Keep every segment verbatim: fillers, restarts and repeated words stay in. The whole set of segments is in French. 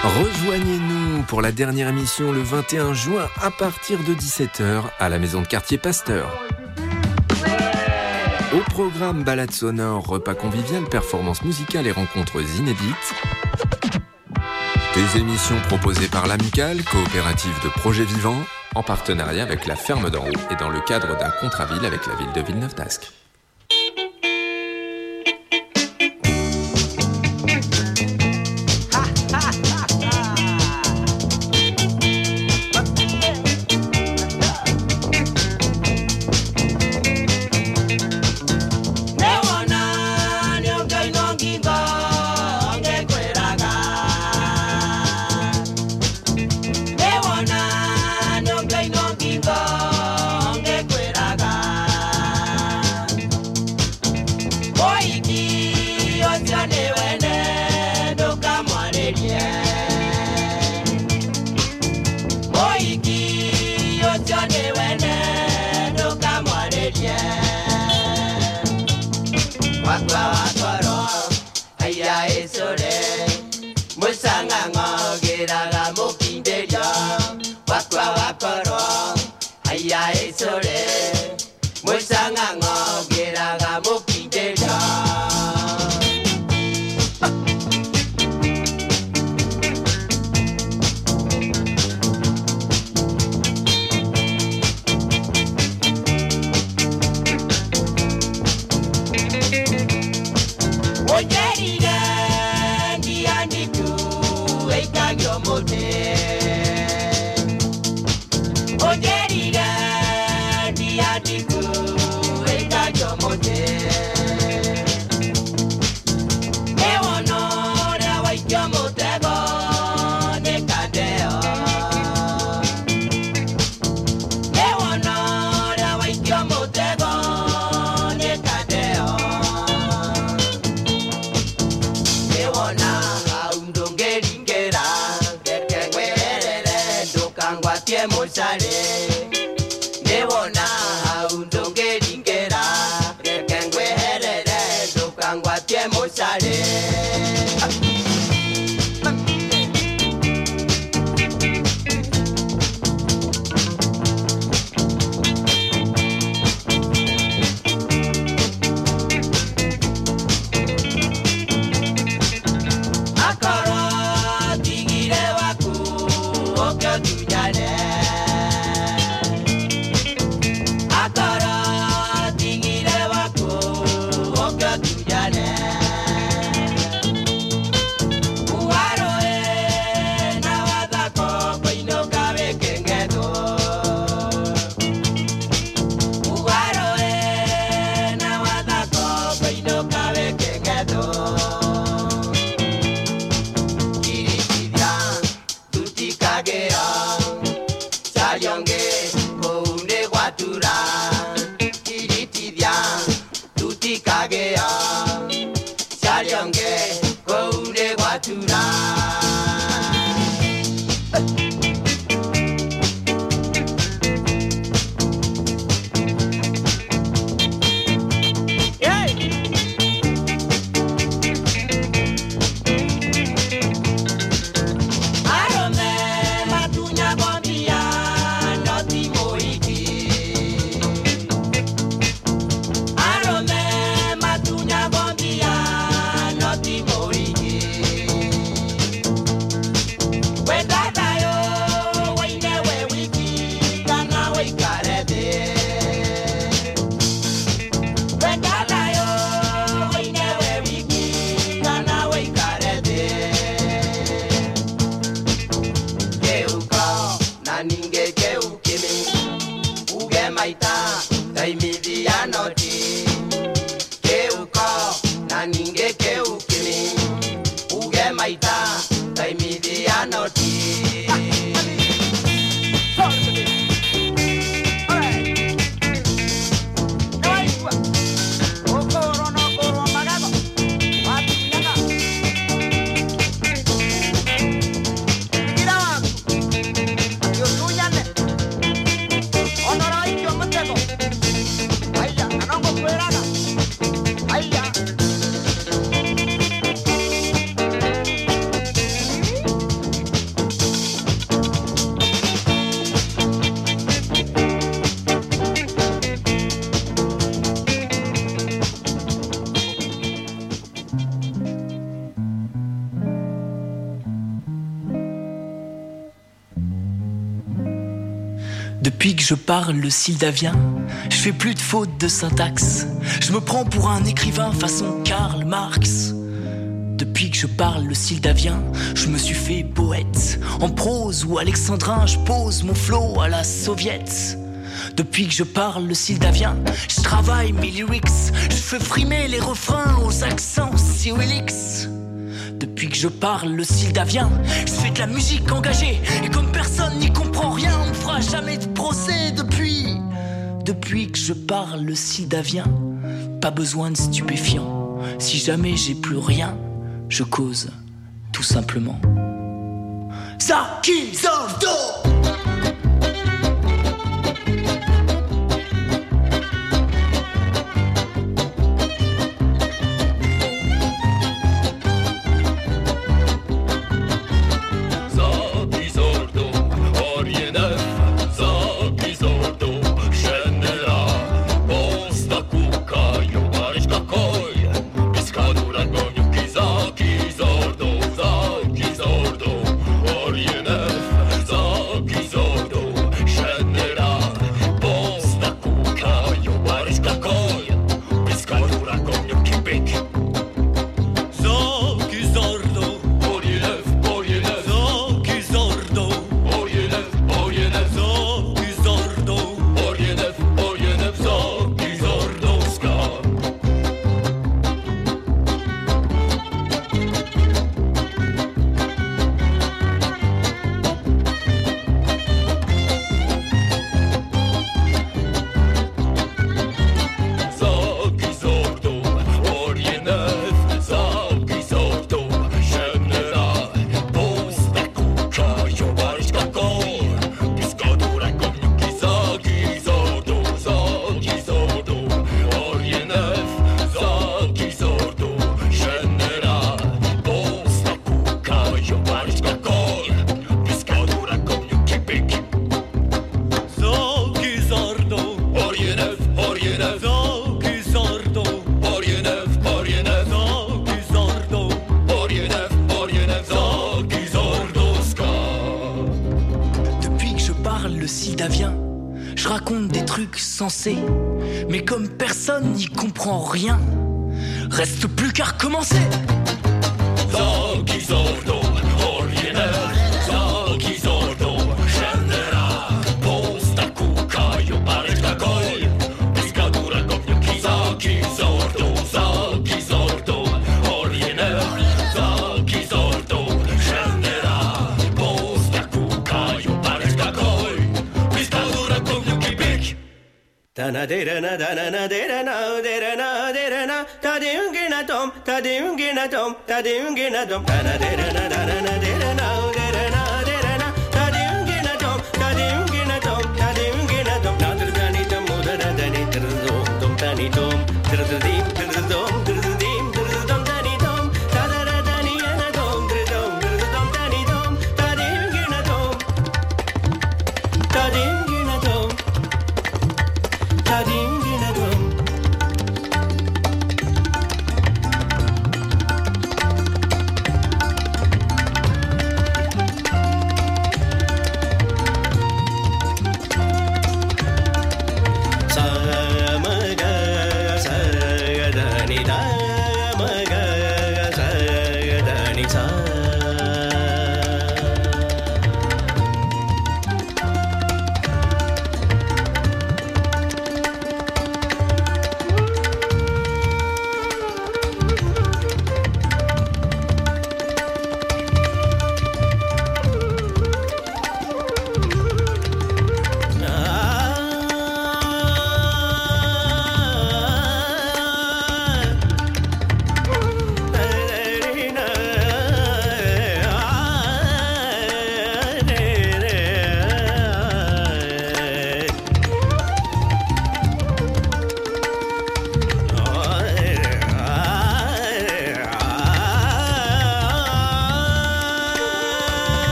Rejoignez-nous pour la dernière émission le vingt et un juin à partir de dix-sept heures à la maison de quartier Pasteur. Au programme balade sonore, repas convivial, performances musicales et rencontres inédites. Des émissions proposées par l'Amicale, coopérative de projets vivants, en partenariat avec la Ferme d'en Haut et dans le cadre d'un contrat-ville avec la ville de Villeneuve-d'Ascq. Depuis que je parle le sildavien, je fais plus de fautes de syntaxe. Je me prends pour un écrivain façon Karl Marx. Depuis que je parle le sildavien, je me suis fait poète. En prose ou alexandrin, je pose mon flow à la soviète. Depuis que je parle le sildavien, je travaille mes lyrics. Je fais frimer les refrains aux accents cyrilliques. Depuis que je parle le sildavien, je fais de la musique engagée. Et comme personne n'y comprend rien, on me fera jamais de procès. Depuis, depuis que je parle le sildavien, pas besoin de stupéfiants. Si jamais j'ai plus rien, je cause, tout simplement. Zaki Zordo! Mais comme personne n'y comprend rien, reste plus qu'à recommencer. Zaki Zordo, Oriener, Zaki Zordo, Genera, Posta Kukayo, Pareczka Koj, Piskadura Kopniuki, Zaki Zordo, Zaki Zordo, Oriener, Zaki Zordo, Genera, Posta Kukayo, Pareczka Koj, Piskadura Kopniuki, Bik. Dana derana dana derana derana derana tadiungina tom tadiungina tom tadiungina tom dana derana dana derana derana derana tadiungina tom tadiungina tom tadiungina tom nadrgani tom mudana dani trdom tom tani tom trddim trdom trddim trdom tani tom tadara dani ana tom trdom trdom tani tom tadiungina tom tadiungina tom tadiungina tom.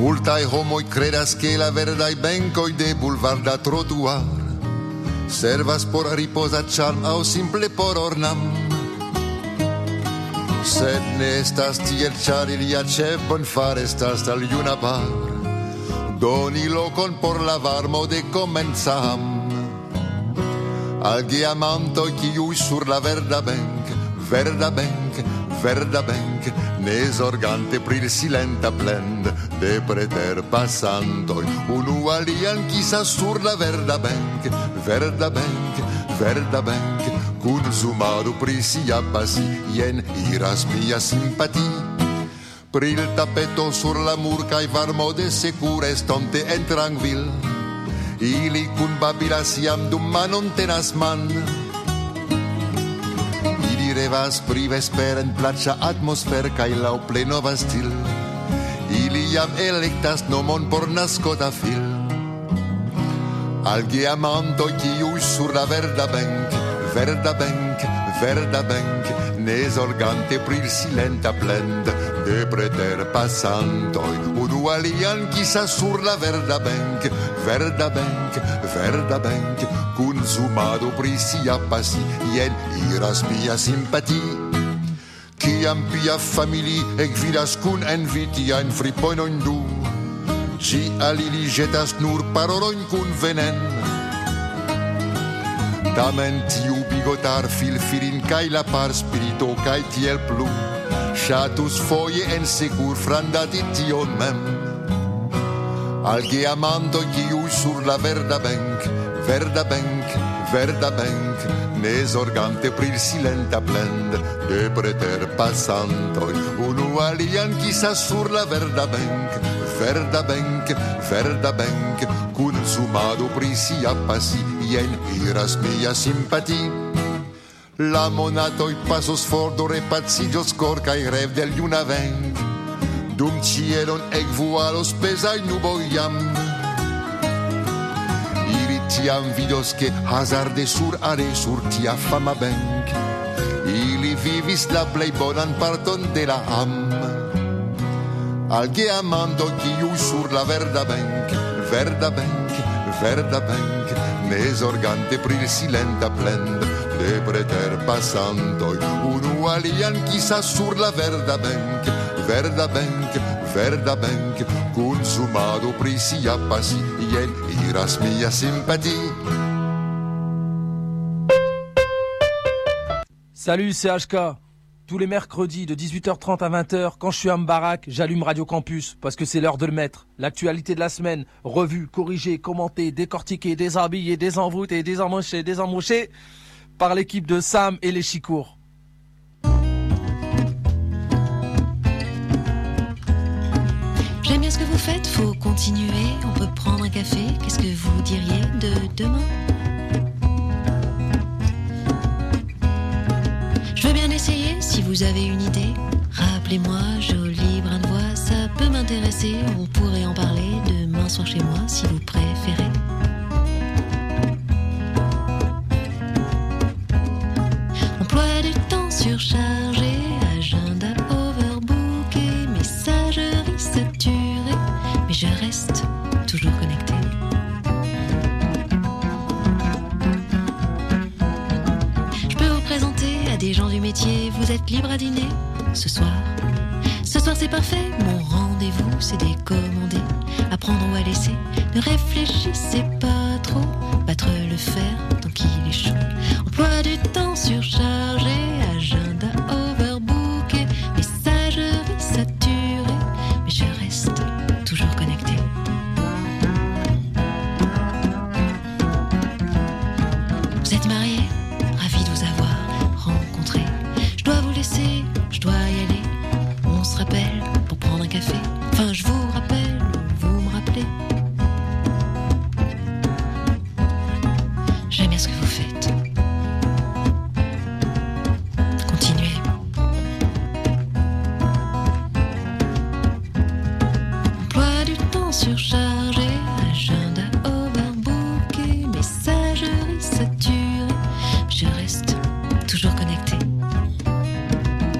Multaj homoj kredas ke la verdaj benkoj de bulvarda trotuaro servas por ripoza charm aŭ simple por ornam. Sed ne estas tiel, ĉar ilia ĉefon far estas al juna par doni lokon por la varmo de komencam. Al geamantoj kiuj sur la verda benk, verda benk, verda benk, ne zorgante pri silenta plend de preterpasantoj, unu alian kisas sur la verda benk, verda benk, verda benk, kun zumado pri sia pasi, jen iras mia simpati. Pri il tapeto sur la mur kaj varmo de sekure estonte en trankvil, ili kun babilas jam dum manon tenas man. Ili revas pri vesperen plaĉa atmosfer kaj laŭ plej nova stil. Ili jam elektas nomon por naskota fil. Al geamantoj kiuj sur la verda benk, verda benk, verda benk, ne zorgante pri silenta plend de preterpasantoj, unu alian kisas sur la verda benk, verda benk, verda benk, kun zumado pri sia pasi, jen iras mia simpati. Kiam pia famili ekvidas kun envi tiajn fripojnojn du, ĝi al ili ĵetas nur parolojn kun venen. Tamen tiu bigotar filfilin kaj la par spirito kaj tiel plu ŝatus foje en sekur frandati tion mem. Al geamantoj kiuj sur la verda benk, verda benk, verda benk, ne zorgante pri silenta plend de preterpasantoj, unu alian kisas sur la verda benk, verda benk, verda benk, kun zumado pri sia pasi, jen iras mia simpati. La monatoj pasos for do repaciĝos kor kaj rev del juna venk, dum ĉielon ekvualos pezaj nuboj jam. Ili tiam vidos ke hazarde sur are sur tia fama benk, ili vivis la plej bonan parton de la am. Al geamantoj kiuj sur la verda benk, verda benk, verda benk, ne zorgante pri silenta plend de preterpasantoj, unu alian kisas sur la verda benk, verda benk, verda benk, kun zumado pri sia pasi, jen iras mia simpati. Salut, c'est H K. Tous les mercredis de dix-huit heures trente à vingt heures, quand je suis à Mbarak, j'allume Radio Campus parce que c'est l'heure de le mettre. L'actualité de la semaine, revue, corrigée, commentée, décortiquée, déshabillée, désenvoûtée, désemmochée, désemmochée par l'équipe de Sam et les Chicours. J'aime bien ce que vous faites, faut continuer. On peut prendre un café, qu'est-ce que vous diriez de demain ? Je veux bien essayer, si vous avez une idée. Rappelez-moi, joli brin de voix, ça peut m'intéresser. On pourrait en parler demain soir chez moi, si vous préférez. Emploi du temps surchargé, agenda overbooké, messagerie saturée, mais je reste toujours connecté. Des gens du métier, vous êtes libre à dîner ce soir. Ce soir c'est parfait, mon rendez-vous c'est décommandé. À prendre ou à laisser, ne réfléchissez pas trop. Battre le fer tant qu'il est chaud. Emploi du temps surchargé, agenda overbooké, messagerie saturée, mais je reste toujours connecté. Vous êtes mariés, ravi de vous avoir rencontré. Je dois vous laisser, je dois y aller. On se rappelle pour prendre un café. Enfin, je vous rappelle, vous me rappelez. J'aime bien ce que vous faites. Continuez. Emploi du temps surchargé, agenda overbooké, messagerie saturée. Je reste toujours connecté.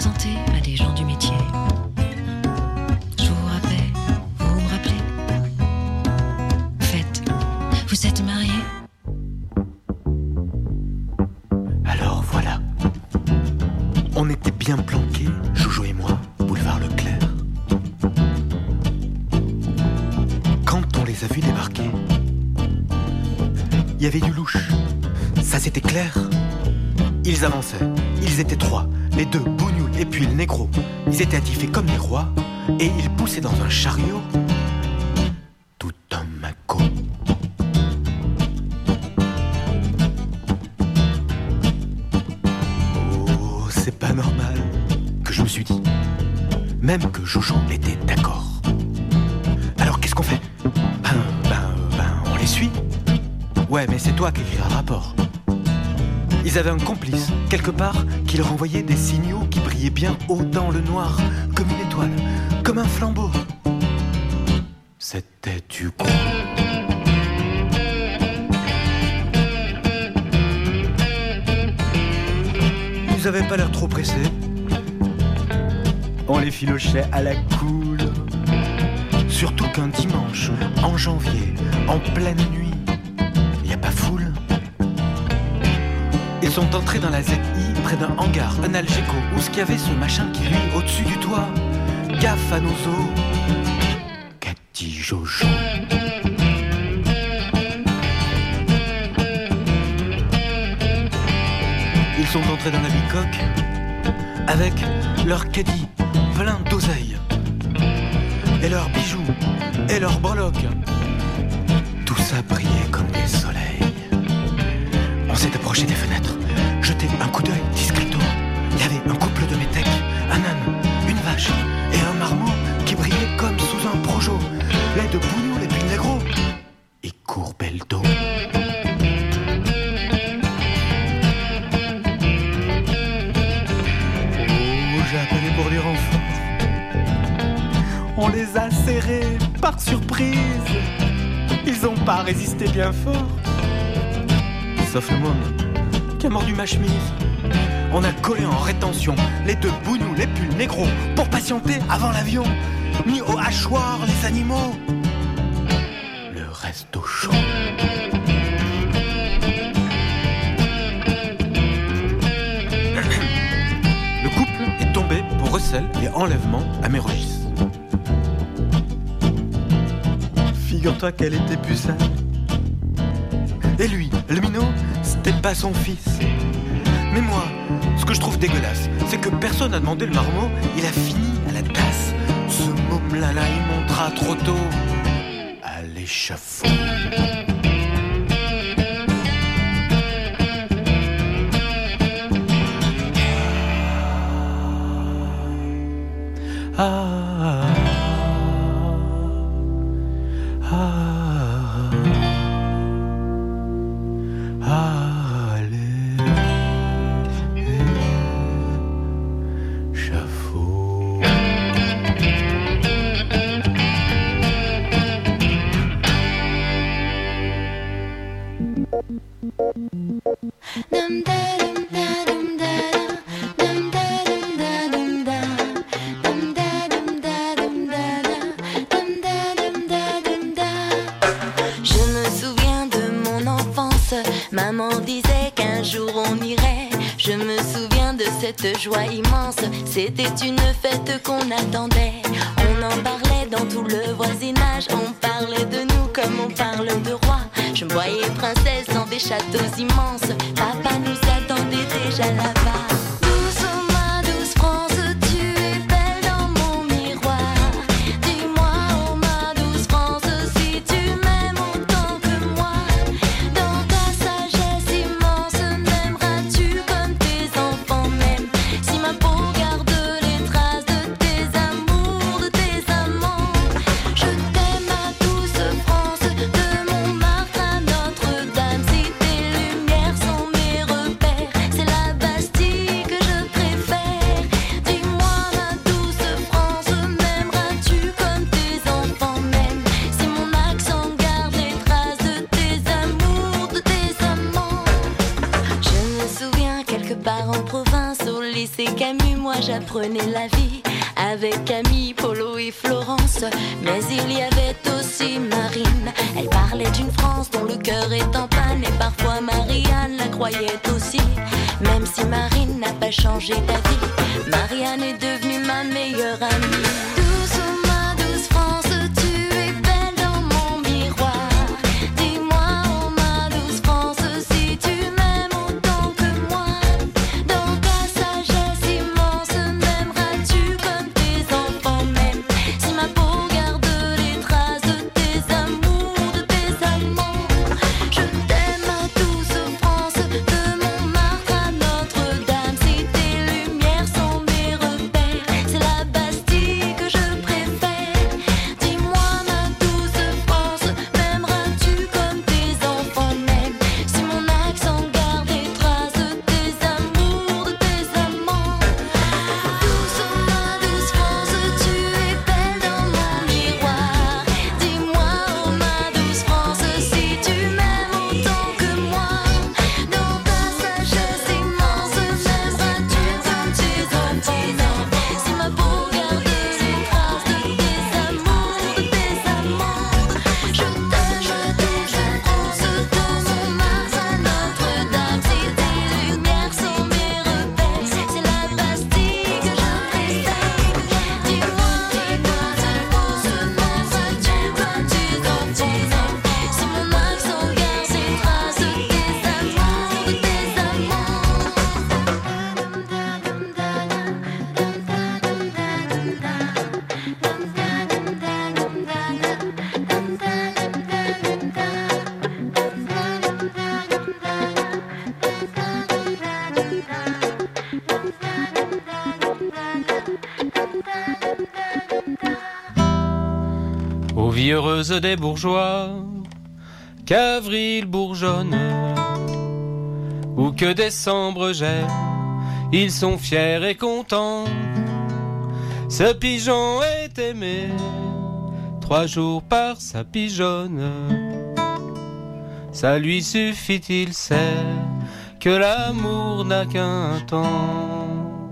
présenter à des gens du métier. Je vous rappelle, vous me rappelez. Faites, vous êtes mariés? Alors voilà. On était bien planqués, Jojo et moi, boulevard Leclerc. Quand on les a vus débarquer, il y avait du louche. Ça c'était clair. Ils avançaient, ils étaient trois, les deux, Bougnoul et puis le négro. Ils étaient attifés comme des rois, et ils poussaient dans un chariot tout un maco. Oh, c'est pas normal, que je me suis dit. Même que Jojo était d'accord. Alors qu'est-ce qu'on fait? Ben, ben, ben, on les suit. Ouais, mais c'est toi qui écriras le rapport. Ils avaient un complice, quelque part, qui leur envoyait des signaux qui brillaient bien haut dans le noir, comme une étoile, comme un flambeau. C'était du coup. Ils avaient pas l'air trop pressés. On les filochait à la cool. Surtout qu'un dimanche, en janvier, en pleine nuit, y a pas foule. Ils sont entrés dans la Z I près d'un hangar, un Algeco, où ce qu'il y avait ce machin qui lui au-dessus du toit. Gaffe à nos os. Qu'a dit Jojo? Ils sont entrés dans la bicoque avec leur caddie plein d'oseille et leurs bijoux et leurs breloques. Tout ça brillait comme des soleils. On s'est approché des fenêtres, jeté un coup d'œil discreto. Il y avait un couple de métèques, un âne, une vache et un marmot qui brillait comme sous un projo. Les deux Bougnoul et puis le négro, ils courbaient le dos. Oh, j'ai appelé pour les renforts. On les a serrés par surprise. Ils ont pas résisté bien fort. Sauf le môme qui a mordu ma chemise. On a collé en rétention les deux Bougnoul et puis le négro pour patienter avant l'avion. Mis au hachoir les animaux, le reste au chaud. Le couple est tombé pour recel et enlèvement à Mérogis. Figure-toi qu'elle était pucelle. Et lui, le minot, c'était pas son fils. Mais moi, ce que je trouve dégueulasse, c'est que personne n'a demandé le marmot, il a fini à la tasse. Ce môme-là, là, il montera trop tôt à l'échafaud. Ah, ah, ah, ah, allez, échafaud. Je me souviens de mon enfance, maman disait qu'un jour on irait. Je me souviens de cette joie immense, c'était une fête qu'on attendait. On en parlait dans tout le voisinage, on parlait de nous comme on parle de rois. Je me voyais princesse dans des châteaux immenses, papa nous attendait déjà là-bas. Douce ma douce France, tu es belle dans mon miroir. Dis-moi, oh ma douce France, si tu m'aimes autant que moi. Dans ta sagesse immense, m'aimeras-tu comme tes enfants m'aiment? Si ma peau garde les traces de tes amours, de tes amants. Je t'aime à douce France, de Montmartre à Notre-Dame. Si tes lumières sont mes repères, c'est la Bastille et Camus, moi j'apprenais la vie avec Camille, Polo et Florence. Mais il y avait aussi Marine, elle parlait d'une France dont le cœur est en panne. Et parfois Marianne la croyait aussi. Même si Marine n'a pas changé d'avis, Marianne est devenue ma meilleure amie. Douce, ma douce France, tu es belle dans mon miroir. Dis-moi, oh ma douce France, si tu m'aimes autant que moi. Dans ta sagesse immense, m'aimeras-tu comme tes enfants m'aiment? Si ma peau garde les traces de tes amours, de tes amants. Je t'aime, ma douce France, de Montmartre à Notre-Dame. Si tes lumières sont mes repères, c'est la Bastille que je préfère. Dis-moi, ma douce France, m'aimeras-tu comme tes enfants m'aiment? Si mon accent garde les traces de tes amours, de tes amants. Douce, ma douce France, tu es belle dans mon miroir. Dis-moi, oh ma douce France, si tu m'aimes autant que moi. Dans ta sagesse immense, m'aimeras-tu comme tes enfants m'aiment? Si ma peau garde les traces de tes amours, de tes amants. Je t'aime, douce France, de Montmartre à Notre-Dame. Si tes lumières sont mes repères, c'est la Bastille que je préfère. Dis-moi, dis-moi, douce France, m'aimeras-tu comme tes enfants m'aiment? Si mon accent garde les traces de tes amours, de tes Ô vie heureuse des bourgeois, qu'avril bourgeonne, ou que décembre gèle, ils sont fiers et contents. Ce pigeon est aimé, trois jours par sa pigeonne. Ça lui suffit, il sait que l'amour n'a qu'un temps.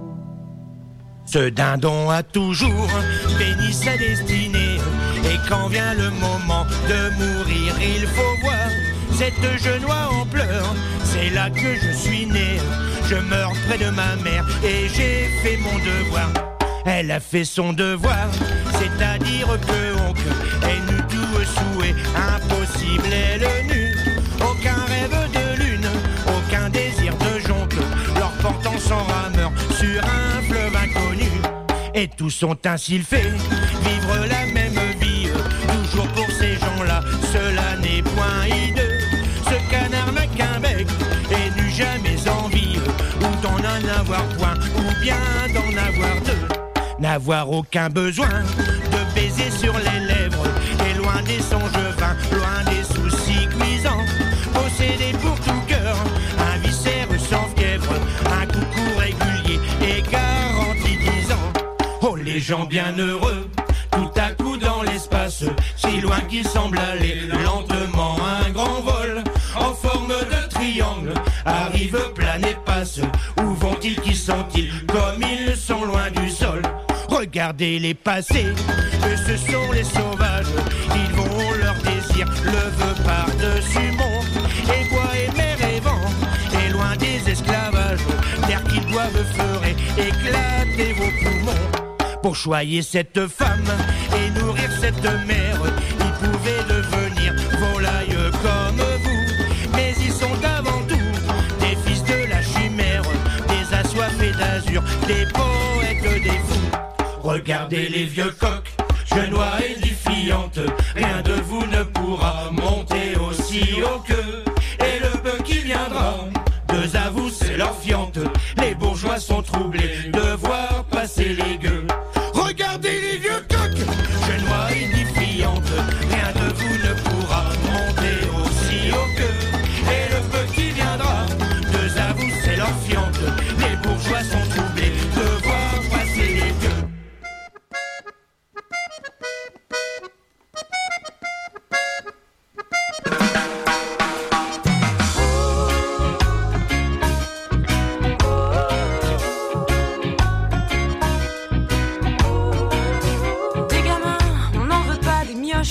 Ce dindon a toujours béni sa destinée. Et quand vient le moment de mourir, il faut voir cette genoie en pleurs. C'est là que je suis né. Je meurs près de ma mère et j'ai fait mon devoir. Elle a fait son devoir, c'est-à-dire que oncle est nu tout souhait. Impossible elle nue, aucun rêve de lune, aucun désir de joncle, leur portant sans rameur sur un fleuve inconnu. Et tous sont ainsi faits, vivre la même vie, toujours pour ces gens-là, cela n'est point hideux. Ce canard n'a qu'un bec et n'eut jamais envie, ou d'en en avoir point, ou bien d'en avoir deux. N'avoir aucun besoin de baiser sur les lèvres, et loin des songes vains, loin des soucis cuisants. Posséder pour tout cœur un viscère sans fièvre, un coucou régulier et garanti dix ans. Oh les gens bien heureux, tout à coup dans l'espace, si loin qu'ils semblent aller lentement un grand vol, en forme de triangle, arrive, plane et passe. Où vont-ils, qui sont-ils, comme ils sont loin du sol? Regardez-les passer, eux ce sont les sauvages, ils vont leur désir, le vœu par-dessus monde, et bois et mer et vent, et loin des esclavages, terre qu'ils doivent feurrer, éclater vos poumons. Pour choyer cette femme et nourrir cette mère, ils pouvaient devenir volailles comme vous, mais ils sont avant tout des fils de la chimère, des assoiffés d'azur, des poètes, des fous. Regardez les vieux coqs, genois et défiantes, rien de vous ne pourra monter aussi haut qu'eux. Et le peu qui viendra, deux à vous c'est leur fiente, les bourgeois sont troublés de voir passer les gueux. Regardez les vieux coqs, genois et défiantes, rien de vous ne pourra monter aussi haut qu'eux. Et le peu qui viendra, deux à vous c'est leur fiente, les bourgeois sont troublés de voir passer les gueux.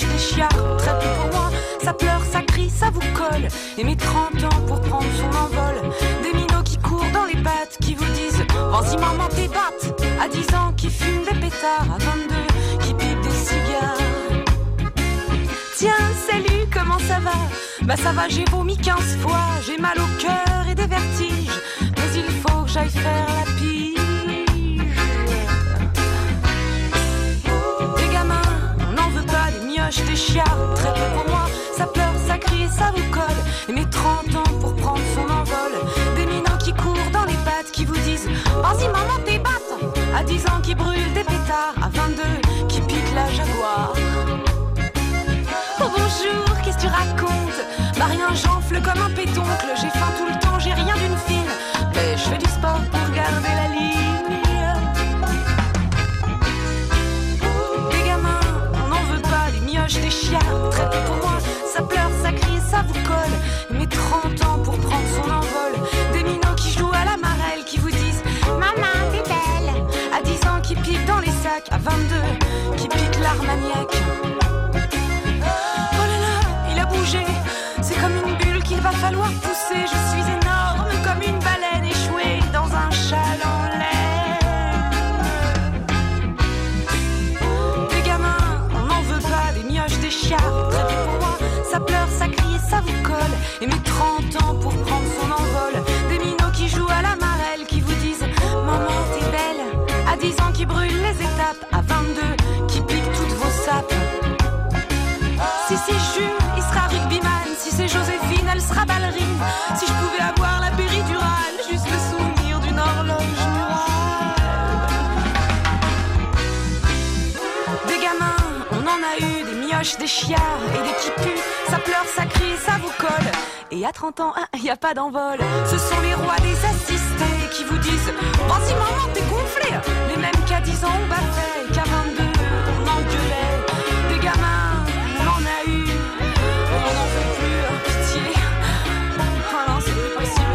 mioches, des chiards, très peu pour moi. Ça pleure, ça crie, ça vous colle. Et mes trente ans pour prendre son envol. Des minots qui courent dans les pattes, qui vous disent vas-y maman t'es batte. À dix ans qui fument des pétards, à vingt-deux qui pipent des cigares. Tiens, salut, comment ça va? Bah ça va, j'ai vomi quinze fois. J'ai mal au cœur et des vertiges. Mais il faut que j'aille faire la pige. Des gamins, on n'en veut pas, des mioches, des chiards, très peu pour moi. Ça pleure, ça crie, ça vous colle. Et mes trente ans pour prendre son envol. Des minots qui courent dans les pattes, qui vous disent vas-y maman t'es batte. À dix ans qui brûlent des pétards, à vingt-deux qui piquent la Jaguar. Oh bonjour, qu'est-ce que tu racontes? Bah rien, j'enfle comme un pétoncle. J'ai faim tout le temps, j'ai rien d'une fine. Mais je fais du sport pour garder la ligne. Des gamins, on n'en veut pas, des mioches, des chiards, très peu pour moi. Ça pleure, ça crie, ça vous colle. Mes trente ans pour prendre son envol. Des minots qui jouent à la marelle, qui vous disent maman t'es belle. À dix ans qui piquent dans les sacs, à vingt-deux qui piquent l'Armagnac. C'est comme une bulle qu'il va falloir pousser. Je suis énorme comme une baleine échouée dans un châle en l'air. Des gamins, on n'en veut pas, des mioches, des chiards, très peu pour moi. Ça pleure, ça crie, ça vous colle. Et mes trente ans pour prendre son envol. Des minots qui jouent à la marelle, qui vous disent maman t'es belle. À dix ans qui brûlent les étapes, à vingt-deux qui piquent toutes vos sapes. Si c'est Jules, il sera rugbyman. Si c'est Joséphine, elle sera ballerine. Si je pouvais avoir la péridurale, juste le souvenir d'une horloge murale. Des gamins, on en a eu, des mioches, des chiards et des qui puent. Ça pleure, ça crie, ça vous colle. Et à trente ans, il n'y a pas d'envol. Ce sont les rois des assistés qui vous disent vas-y maman t'es gonflé. Les mêmes qu'à dix ans on baffait, qu'à vingt-deux on engueulait. Des gamins, on en a eu, on n'en fait plus, pitié. Oh non, c'est plus possible.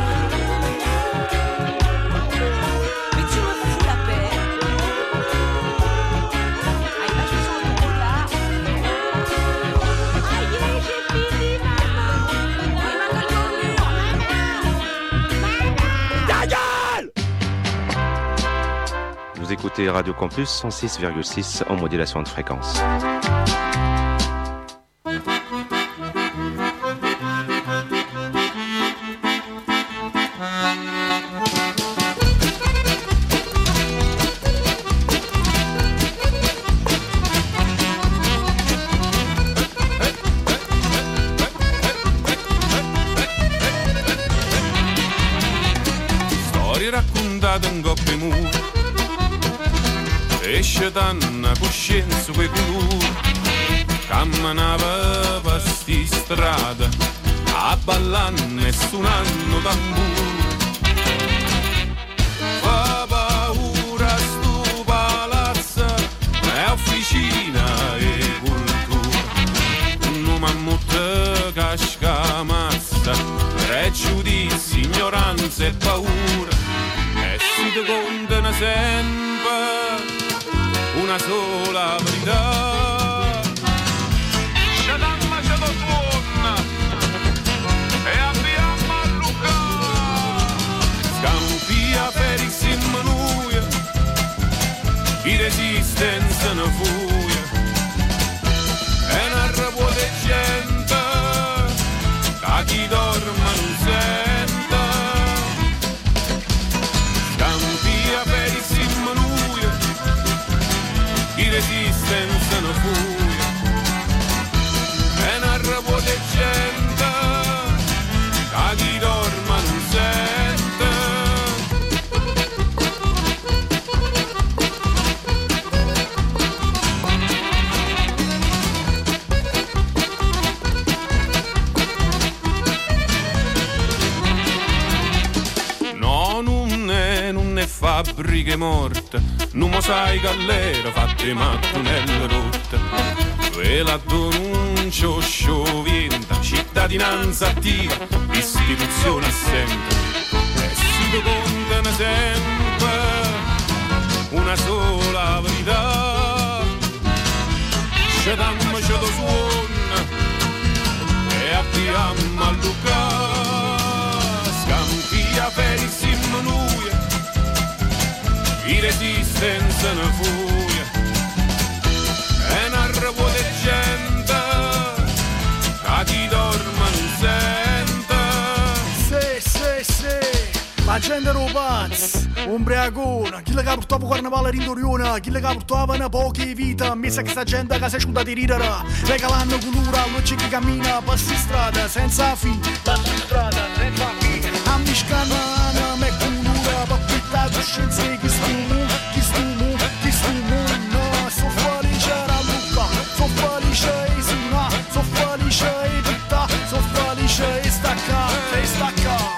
Mais tu me fous la paix. Allez, va jouer sur le contrôle là. Aïe, j'ai fini, maman. Et ma gueule au mur, maman. Ta gueule! Vous écoutez Radio Campus cent six virgule six en modulation de fréquence. Storie raccontate in coppie mura, esce danna coscienza quei colori, camminava per sti strada, a ballare e suonando tamburo. Fa paura sto palazzo, è officina e cultura, non mammutta casca massa, pregiudizi, ignoranza e paura, e si te contano sempre una sola verità. C'è damma, c'è da buona e abbiamo a Luca. Scampia Felix in manuia, di resistenza ne fuia, e una rabuo di gente, da chi dorme non sente. Scampia Felix in manuia, di resistenza ne fuia, e una rabuo di gente, da chi dorme non sente. No, non è, non è fabbriche morte, non mo sai gallera fatte mattonelle rotte. Quella denuncio sciovienta, cittadinanza attiva, istituzione assente. E si te contano sempre una sola verità. ci dammo ce lo suona e abbiamo a Luca scampia ferissimo lui i resistenza ne fuia e una rabo di gente che ti dorma non sente. Sì, sì, sì, la gente non pazza, ubriacona, chi che portava carnevale in Doriona, chi che portava una poche vita, mi sa che sta gente che si è asciutta di ridere, regalando cultura a luce che cammina per sta strada senza fine, per sta strada senza fine, a mi scanana, me cultura, per pittare coscienza che sto mondo, che sto mondo, che sto mondo, so felice a Luca, so felice a Sina, so felice a Pitta, so felice a stacca, e stacca.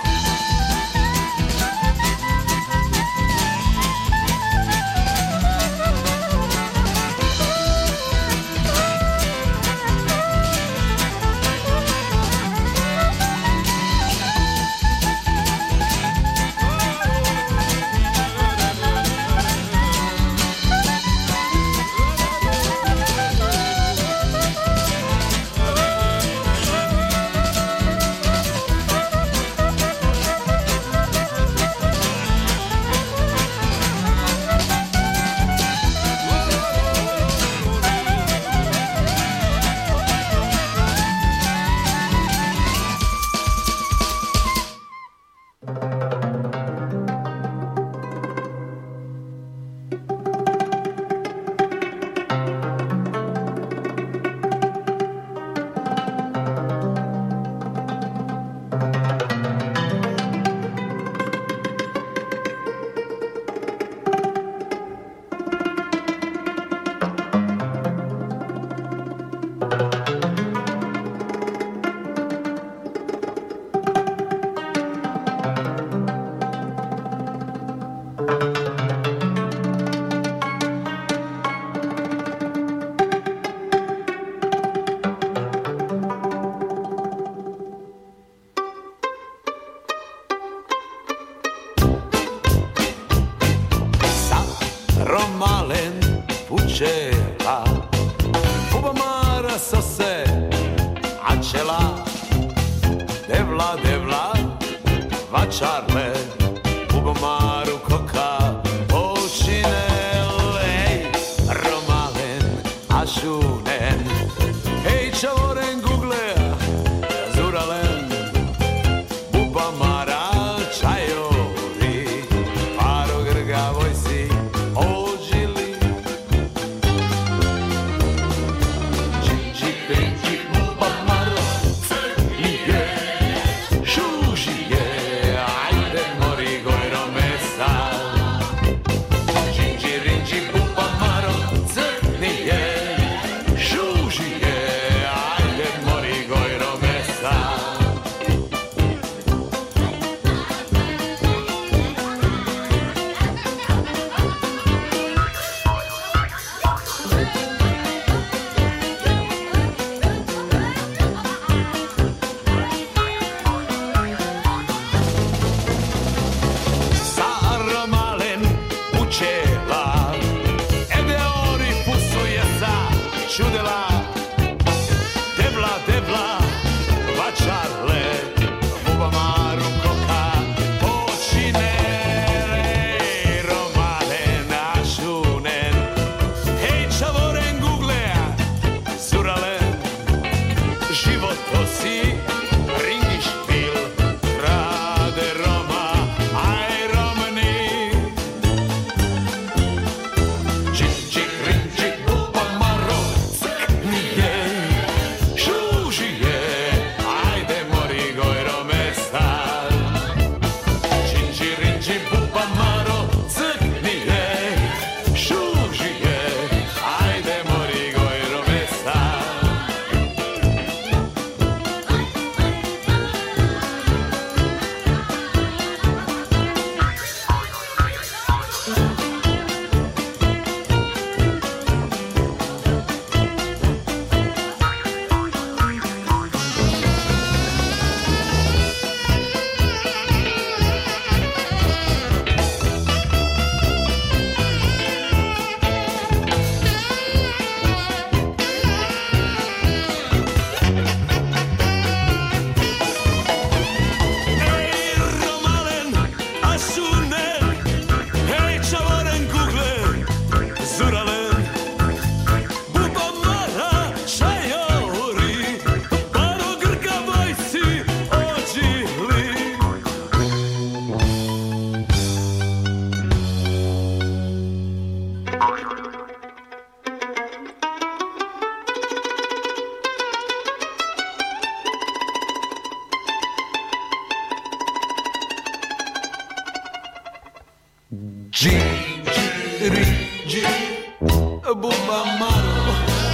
Gigi, Bumba Maro,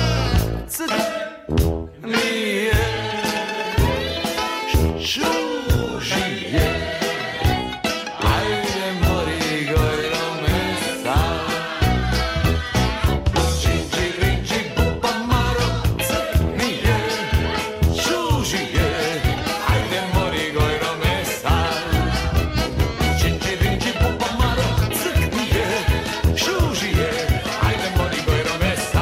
Mie, Shushie, Aire Morigo e Romessa, Gigi, Gigi, Bumba Maro, Mie, Shushie, Aire Morigo e Romessa, Gigi, Gigi, Bumba Maro, Mie, Shushie, Aire Morigo e Romessa.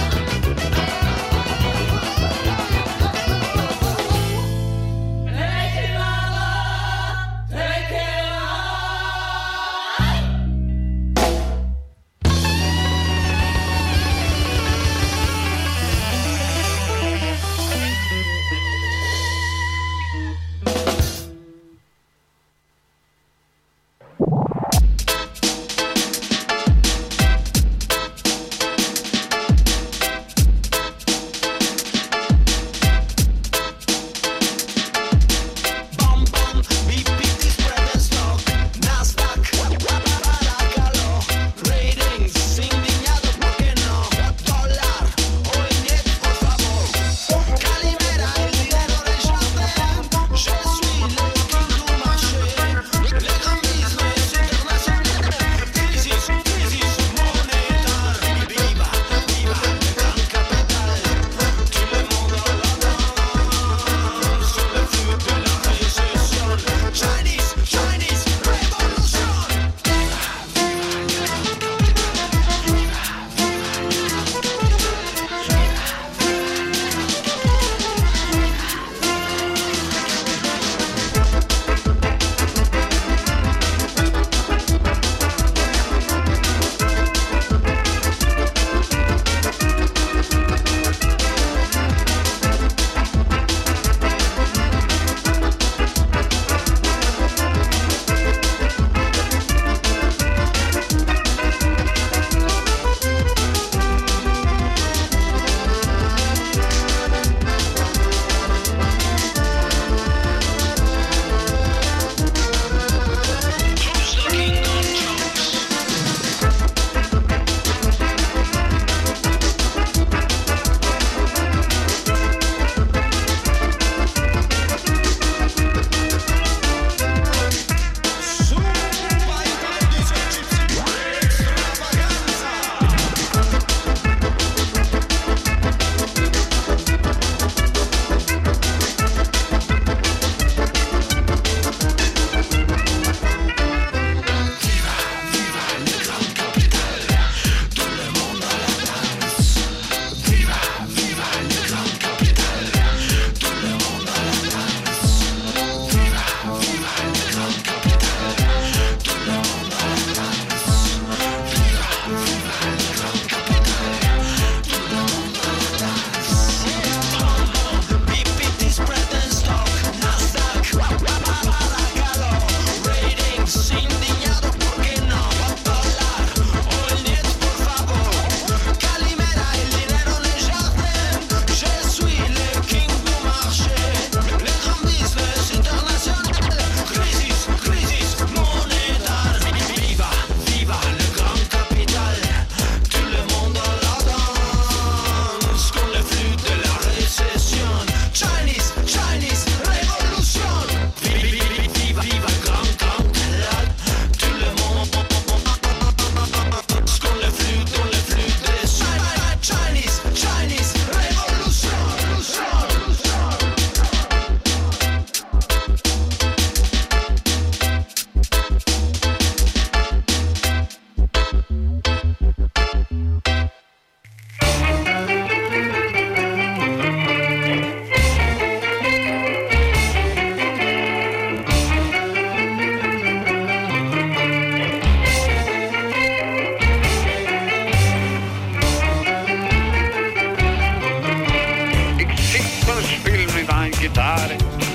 Gitarre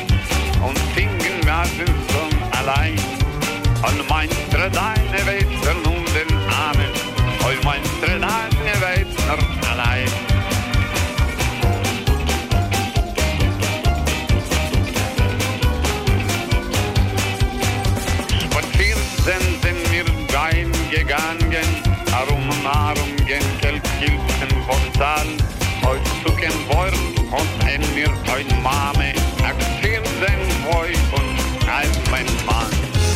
und singen wir den Song allein. Und meinstre deine Weiter nun den Amen, und meinstre deine Weiter allein. Spazieren sind wir rein wenn wird ein Mame, erzähl den Boy und schreib mein Mann.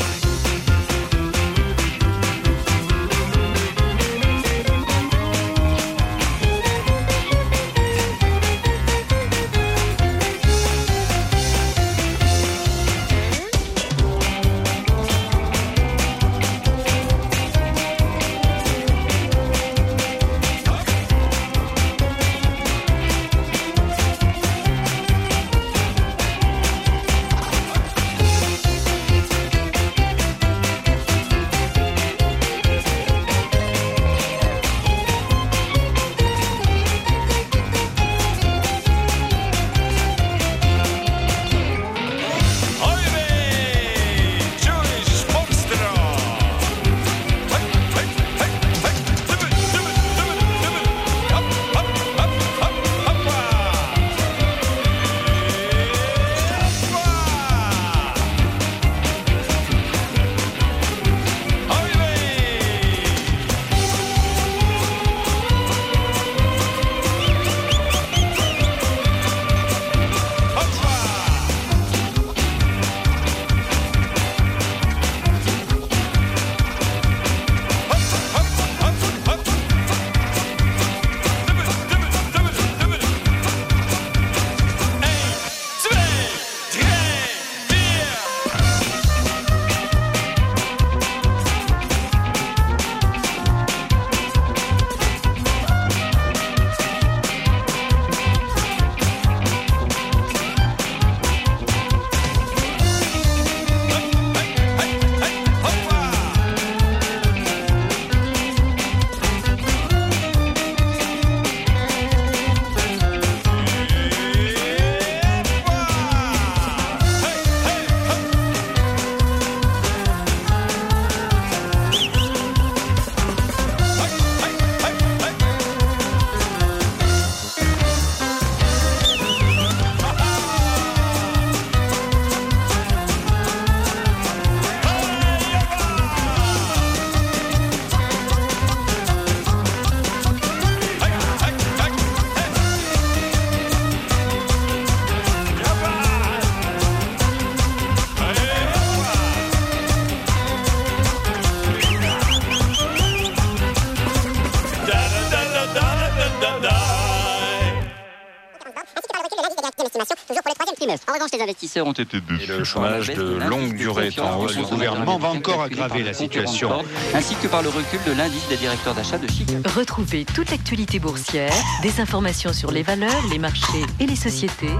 En revanche, les investisseurs ont été déçus. Et le chômage de longue durée est en hausse. Le gouvernement va encore aggraver la situation. Ainsi que par le recul de l'indice des directeurs d'achat de Chicago. Retrouvez toute l'actualité boursière, des informations sur les valeurs, les marchés et les sociétés.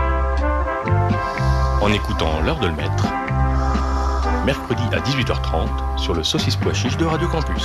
En écoutant l'heure de le mettre. Mercredi à dix-huit heures trente sur le Saucisse Pois Chiche de Radio Campus.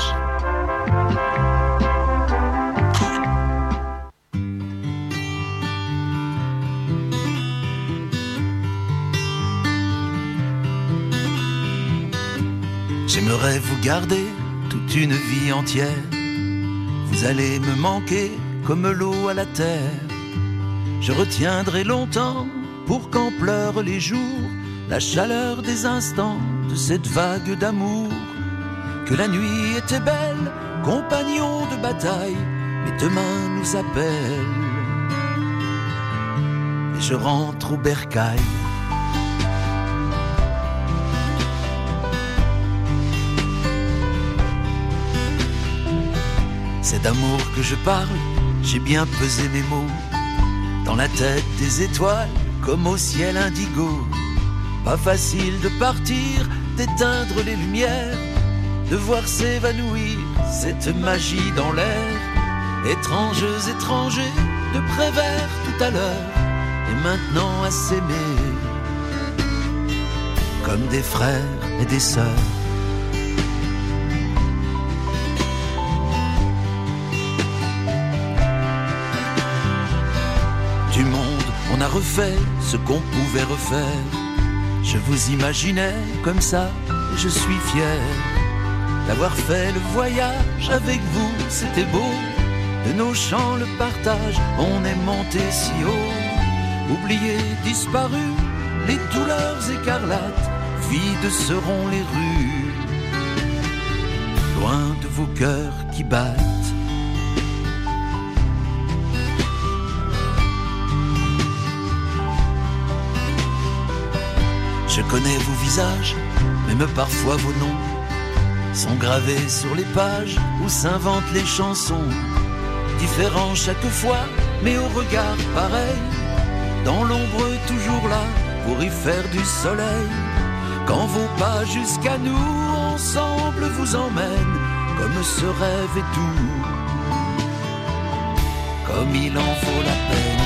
J'aimerais vous garder toute une vie entière. Vous allez me manquer comme l'eau à la terre. Je retiendrai longtemps pour qu'en pleurent les jours la chaleur des instants de cette vague d'amour. Que la nuit était belle, compagnon de bataille, mais demain nous appelle. Et je rentre au bercail. C'est d'amour que je parle, j'ai bien pesé mes mots. Dans la tête des étoiles, comme au ciel indigo. Pas facile de partir, d'éteindre les lumières, de voir s'évanouir cette magie dans l'air. Étrangers, étrangers, de Prévert tout à l'heure, et maintenant à s'aimer comme des frères et des sœurs. Du monde, on a refait ce qu'on pouvait refaire. Je vous imaginais comme ça, et je suis fier d'avoir fait le voyage avec vous, c'était beau. De nos chants le partage, on est monté si haut. Oubliés, disparus, les douleurs écarlates, vides seront les rues, loin de vos cœurs qui battent. Je connais vos visages, même parfois vos noms sont gravés sur les pages où s'inventent les chansons. Différents chaque fois, mais au regard pareil. Dans l'ombre toujours là, pour y faire du soleil. Quand vos pas jusqu'à nous, ensemble vous emmènent. Comme ce rêve est doux, comme il en vaut la peine.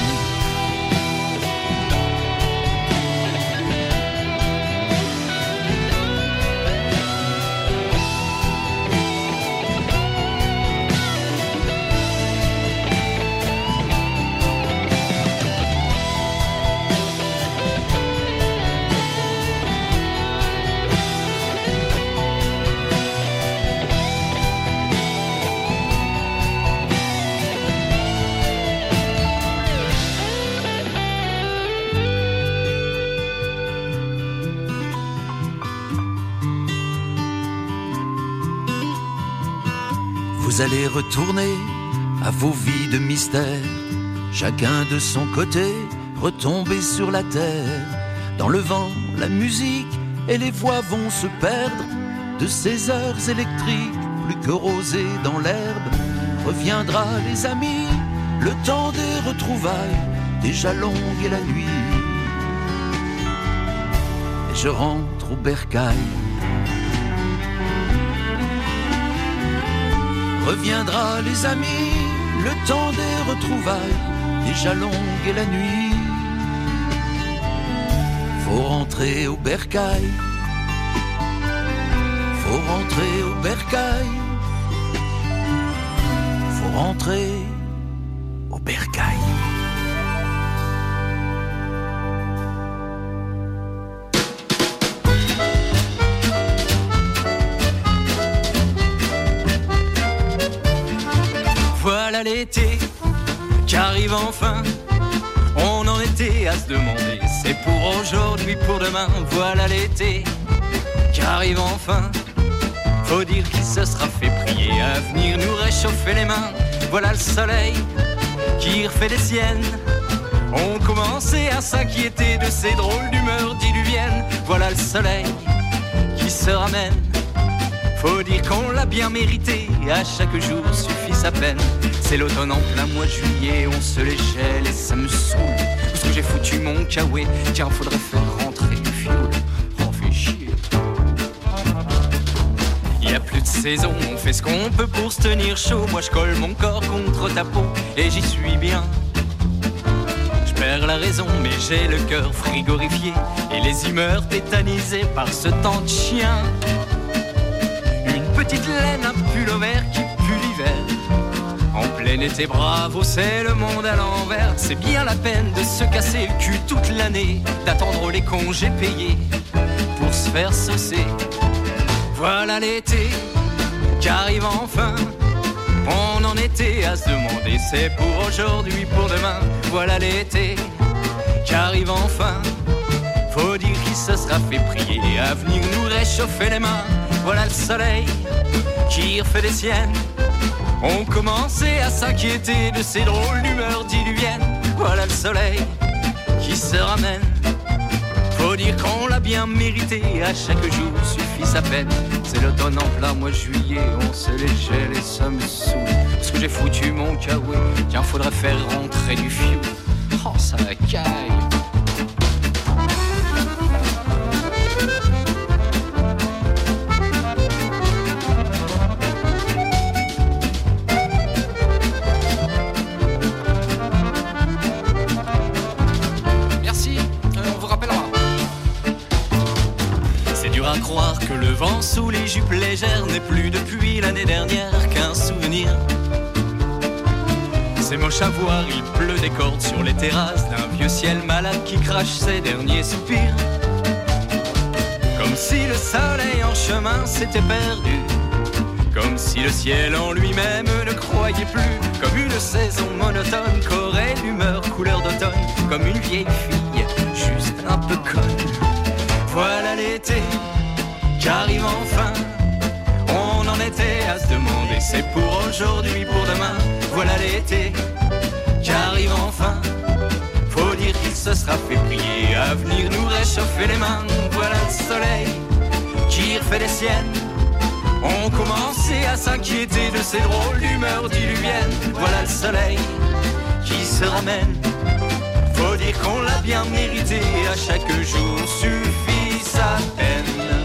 Vous allez retourner à vos vies de mystère, chacun de son côté, retomber sur la terre. Dans le vent, la musique et les voix vont se perdre. De ces heures électriques, plus que rosées dans l'herbe, reviendra les amis, le temps des retrouvailles, déjà longue est la nuit. Et je rentre au bercail. Reviendra les amis, le temps des retrouvailles, déjà longue est la nuit. Faut rentrer au bercail, faut rentrer au bercail, faut rentrer au bercail. Voilà l'été qui arrive enfin. On en était à se demander, c'est pour aujourd'hui, pour demain. Voilà l'été qui arrive enfin. Faut dire qu'il se sera fait prier à venir nous réchauffer les mains. Voilà le soleil qui refait des siennes. On commençait à s'inquiéter de ces drôles d'humeurs diluviennes. Voilà le soleil qui se ramène. Faut dire qu'on l'a bien mérité, à chaque jour suffit sa peine. C'est l'automne en plein mois de juillet, on se les gèle et ça me saoule. Parce que j'ai foutu mon caouet, tiens faudrait faire rentrer du fioul. Oh fait chier. Y a plus de saison, on fait ce qu'on peut pour se tenir chaud. Moi je colle mon corps contre ta peau et j'y suis bien. Je perds la raison mais j'ai le cœur frigorifié et les humeurs tétanisées par ce temps de chien. Petite laine, un pull au vert qui pue l'hiver. En plein été, bravo, c'est le monde à l'envers. C'est bien la peine de se casser le cul toute l'année, d'attendre les congés payés pour se faire saucer. Voilà l'été qui arrive enfin. On en était à se demander, c'est pour aujourd'hui, pour demain. Voilà l'été qui arrive enfin. Faut dire qu'il se sera fait prier à venir nous réchauffer les mains. Voilà le soleil qui refait des siennes. On commençait à s'inquiéter de ces drôles d'humeurs diluviennes. Voilà le soleil qui se ramène. Faut dire qu'on l'a bien mérité, à chaque jour suffit sa peine. C'est l'automne en plein mois de juillet, on se les gèle et ça me saoule. Parce que j'ai foutu mon caouet, tiens faudrait faire rentrer du fioul. Oh ça la caille. Croire que le vent sous les jupes légères n'est plus depuis l'année dernière qu'un souvenir. C'est moche à voir, il pleut des cordes sur les terrasses d'un vieux ciel malade qui crache ses derniers soupirs. Comme si le soleil en chemin s'était perdu, comme si le ciel en lui-même ne croyait plus. Comme une saison monotone qu'aurait l'humeur couleur d'automne, comme une vieille fille juste un peu conne. Voilà l'été qui arrive enfin. On en était à se demander, c'est pour aujourd'hui, pour demain. Voilà l'été qui arrive enfin. Faut dire qu'il se se sera fait prier à venir nous réchauffer les mains. Voilà le soleil qui refait les siennes. On commençait à s'inquiéter de ces drôles d'humeurs diluviennes. Voilà le soleil qui se ramène. Faut dire qu'on l'a bien mérité, à chaque jour suffit sa peine.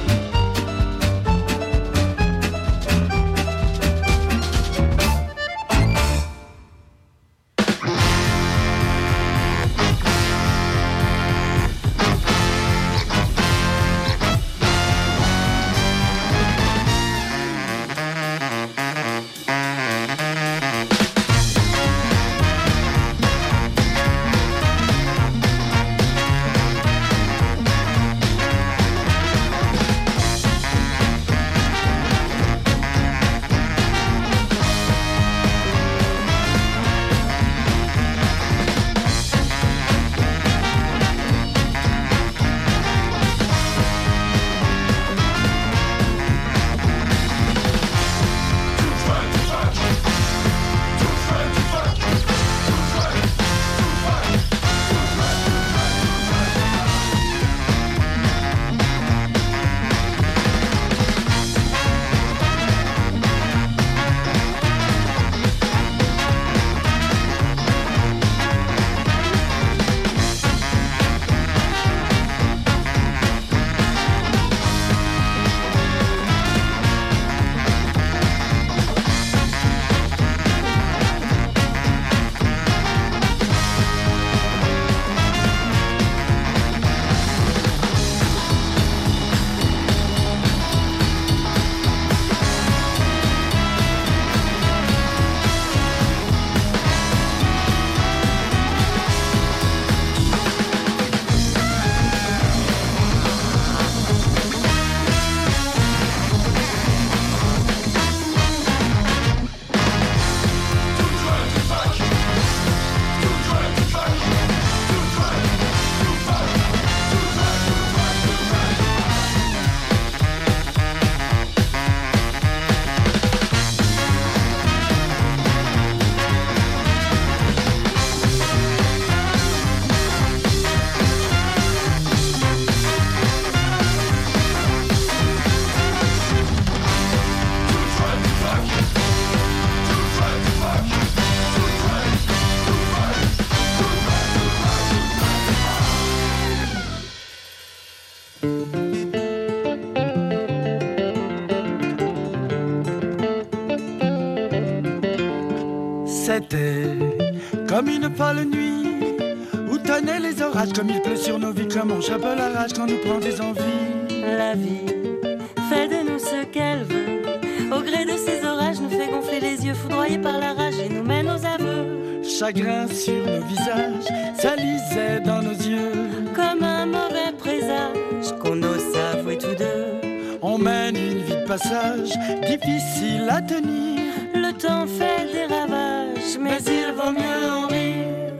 C'était comme une pâle nuit où tonnaient les orages, comme il pleut sur nos vies, comme on chope la rage quand nous prend des envies. La vie fait de nous ce qu'elle veut. Au gré de ces orages, nous fait gonfler les yeux, foudroyés par la rage et nous mène aux aveux. Chagrin sur nos visages, ça lisait dans nos yeux, comme un mauvais présage qu'on ose avouer tous deux. On mène une vie de passage, difficile à tenir. Le temps fait des ravages, mais il vaut mieux en rire.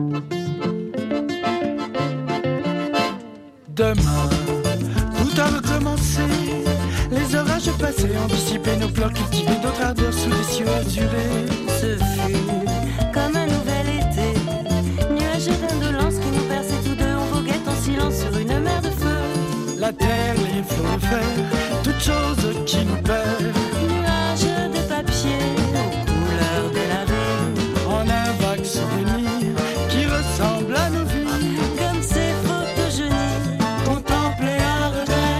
Demain, tout a recommencé. Les orages passés ont dissipé nos pleurs, cultivé d'autres ardeurs sous les cieux azurés. Ce fut comme un nouvel été, nuage d'indolence qui nous perçait tous deux. On voguait en silence sur une mer de feu. La terre, les flots, le fer, toutes choses qui nous perdent. Nuages de papier aux couleurs de la rue, en un vague souvenir qui ressemble à nos vies. Comme ces photos jaunies, contemplées à regret.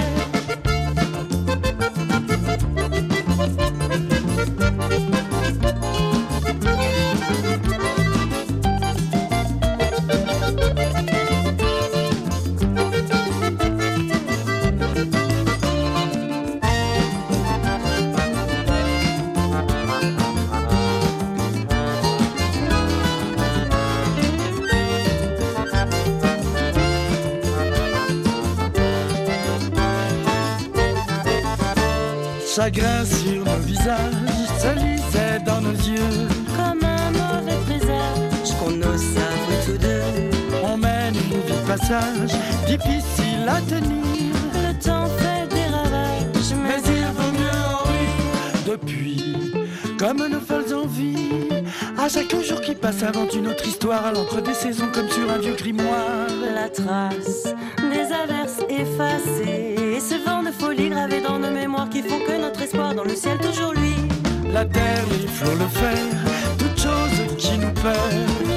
Chagrin sur nos visages, se lisait dans nos yeux, comme un mauvais présage qu'on ose avouer tous deux. On mène une vie de passage, difficile à tenir. Le temps fait des ravages, mais, mais il vaut mieux en rire. Depuis, comme nos folles envies. À chaque jour qui passe invente une autre histoire à l'encre des saisons comme sur un vieux grimoire. La trace des averses effacées et ce vent de folie gravé dans nos mémoires qui font que notre espoir dans le ciel toujours lui. La terre, les flots, le fer, toutes choses qui nous perdent.